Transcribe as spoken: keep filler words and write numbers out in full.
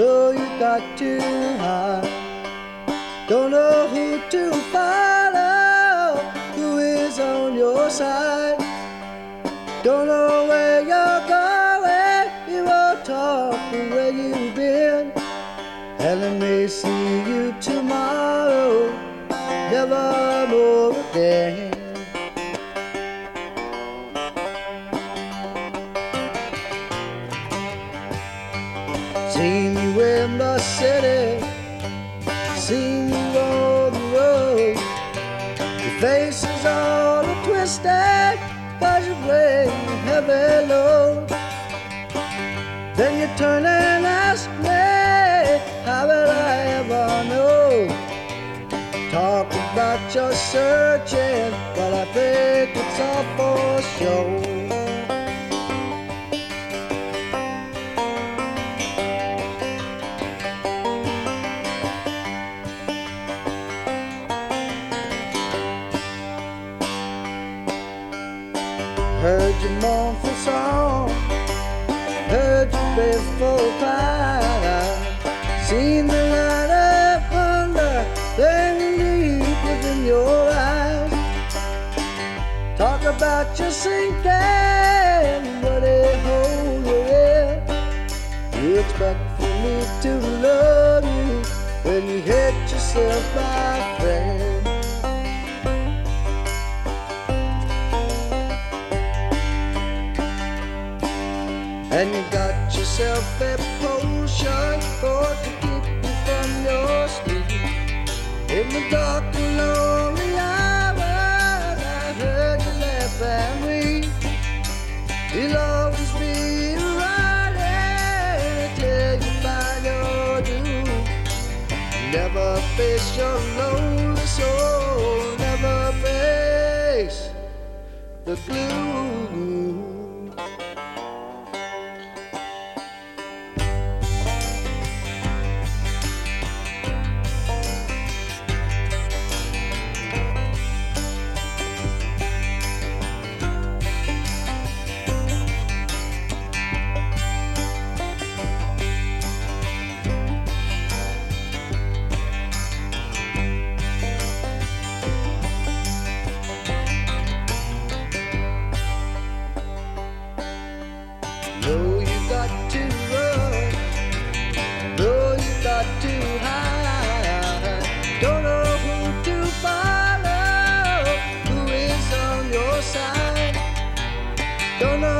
know you got to hide. Don't know who to follow, who is on your side. Don't know where you're going, you won't talk from where you've been. And I may see you tomorrow, never more again. Seen you in the city, seen you on the road. Your face is all twisted, cause you're weighing a heavy load. Then you turn and ask me, how will I ever know? Talk about your searching, but I think it's all for show. Heard your mournful song, heard your faithful cry, seen the light of wonder burning deep within your eyes. Talk about your sinking, but a hole you're in. You expect for me to love you when you hit yourself, my friend. And you got yourself a potion for to keep you from your sleep. In the dark and lonely hours, I heard you laugh and weep. You'll always be right until you find your doom. Never face your lonely soul, never face the gloom. Know you got to run, know you got to hide. Don't know who to follow, who is on your side. Don't know